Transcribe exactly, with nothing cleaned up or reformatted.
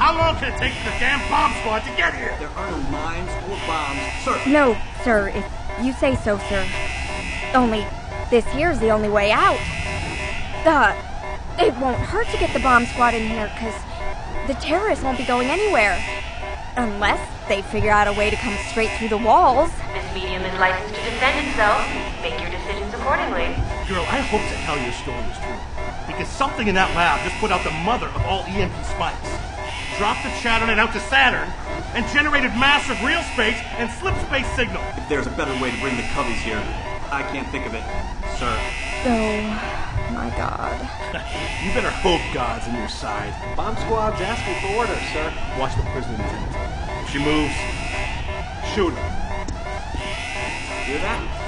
how long can it take for the damn bomb squad to get here? There are no mines or bombs, sir. No, sir, if you say so, sir. Only, this here's the only way out. The... It won't hurt to get the bomb squad in here, because the terrorists won't be going anywhere. Unless they figure out a way to come straight through the walls. This medium is licensed to defend itself. Make your decisions accordingly. Girl, I hope to hell your story is true. Because something in that lab just put out the mother of all E M P spikes. Dropped the Chatternet out to Saturn, and generated massive real space and slip space signal. If there's a better way to bring the Cubbies here, I can't think of it, sir. Oh, my God. You better hope God's on your side. Bomb squad's asking for orders, sir. Watch the prison attendant. If she moves, shoot her. Hear that?